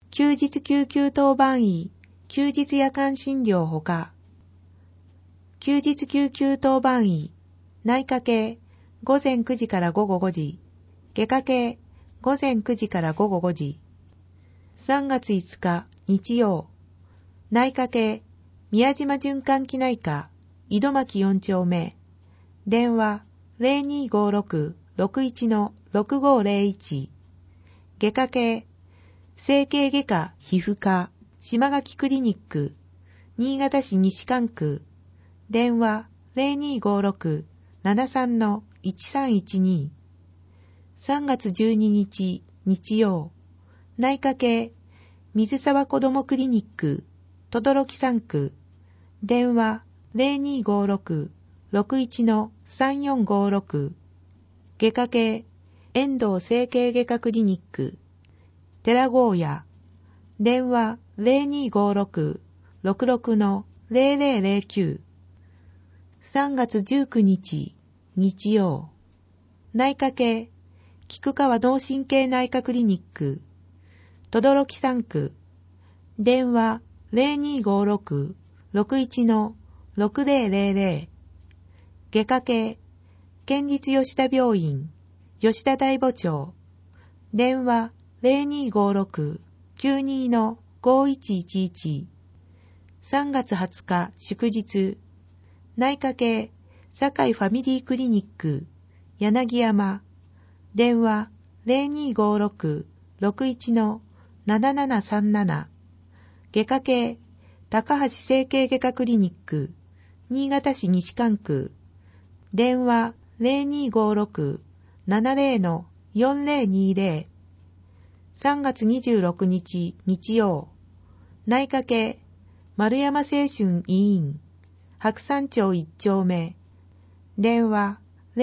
休日救急当番医、休日夜間診療ほか、休日救急当番医、内科系、午前9時から午後5時、外科系、午前9時から午後5時。3月5日、日曜、内科系、宮島循環器内科、井戸巻4丁目、電話0256-61-6501、外科系、整形外科皮膚科、島垣クリニック、新潟市西蒲区、電話0256-73-1312。3月12日、日曜、内科系、水沢子どもクリニック、等々力3区、電話0256-61-3456。外科系、遠藤整形外科クリニック、寺郷屋、電話0256-66-0009。3月19日、日曜、内科系、菊川脳神経内科クリニック、等々力3区、電話0256-61-6000。外科系、県立吉田病院、吉田大母町、電話0256-92-5111。3月20日、祝日、内科系、堺ファミリークリニック、柳山、電話0256-61-7737。外科系、高橋整形外科クリニック、新潟市西蒲区、電話0256-70-4020。3月26日、日曜、内科系、丸山清春医院、白山町1丁目、電話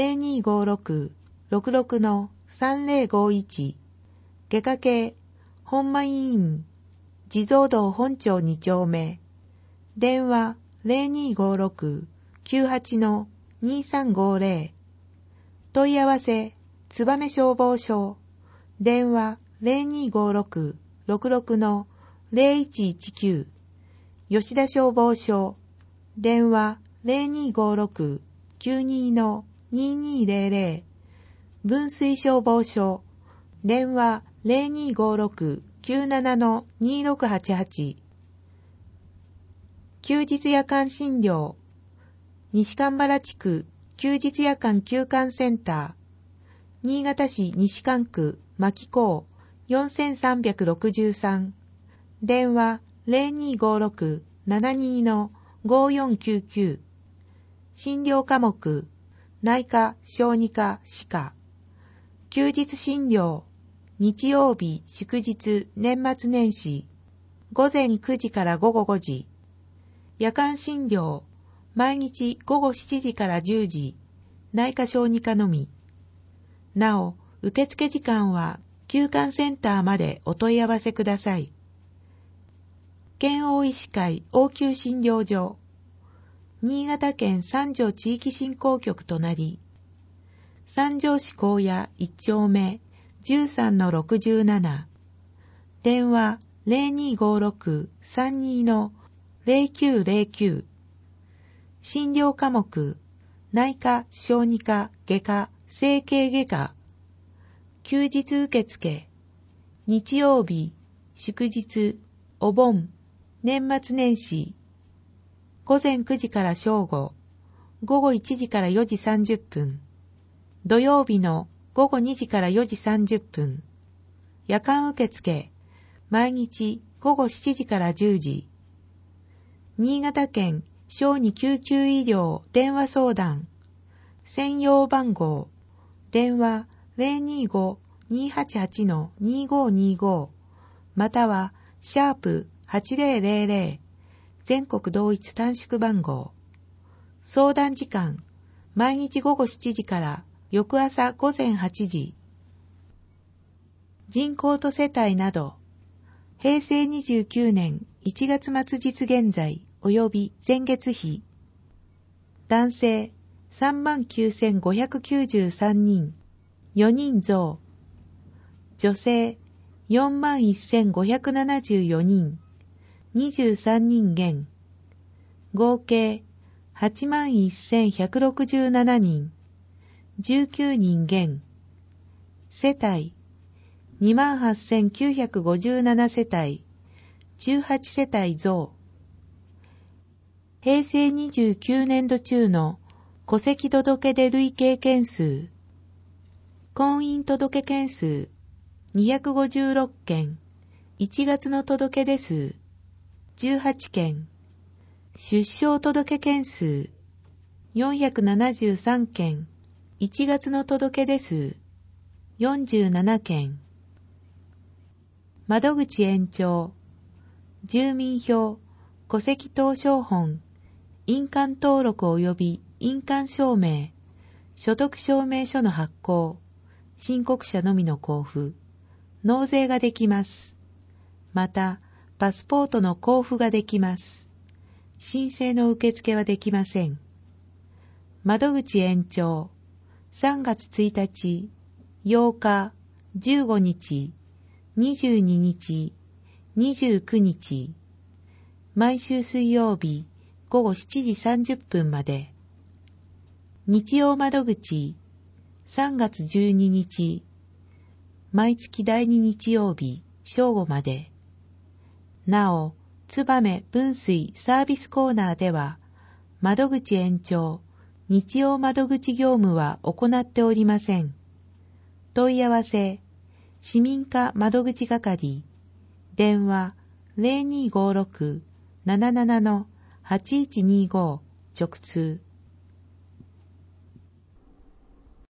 0256-66-3051。外科系、本間医院、地蔵道本町2丁目、電話0256-98-2350。問い合わせ、燕消防署、電話0256-66-0119。吉田消防署、電話0256-92-2200。分水消防署、電話0256-97-2688。休日夜間診療、西蒲原地区休日夜間休館センター、新潟市西蒲区牧港4363。電話0256-72-5499。診療科目、内科、小児科、歯科。休日診療、日曜日、祝日、年末年始、午前9時から午後5時。夜間診療、毎日午後7時から10時、内科小児科のみ。なお、受付時間は休館センターまでお問い合わせください。県大医師会応急診療所、新潟県三条地域振興局となり、三条市高野1丁目 13-67。電話0256-32-0909。診療科目、内科、小児科、外科、整形外科。休日受付、日曜日、祝日、お盆、年末年始。午前9時から正午、午後1時から4時30分。土曜日の午後2時から4時30分。夜間受付、毎日午後7時から10時。新潟県小児救急医療電話相談。専用番号、電話025-288-2525。または、#8000。全国同一短縮番号。相談時間、毎日午後7時から翌朝午前8時。人口と世帯など、平成29年1月末実現在及び前月比。男性 39,593 人、4人増。女性 41,574 人、23人減。合計81,167人、19人減。世帯28,957 世帯、18世帯増。平成29年度中の戸籍届出累計件数。婚姻届件数256件、1月の届出数18件。出生届件数473件、1月の届出数47件。窓口延長、住民票、戸籍謄証本、印鑑登録及び印鑑証明、所得証明書の発行、申告者のみの交付、納税ができます。また、パスポートの交付ができます。申請の受付はできません。窓口延長、3月1日、8日、15日、22日、29日、毎週水曜日午後7時30分まで。日曜窓口、3月12日、毎月第2日曜日正午まで。なお、燕分水サービスコーナーでは、窓口延長、日曜窓口業務は行っておりません。問い合わせ、市民課窓口係、電話 0256-77-8125 直通。